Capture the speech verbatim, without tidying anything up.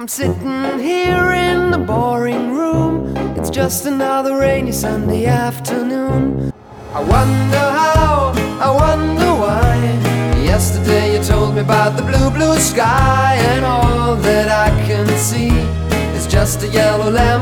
sitting here in the boring room. It's just another rainy Sunday afternoon. I wonder how, I wonder why. Yesterday you told me about the blue, blue sky, and all that I can see is just a yellow lemon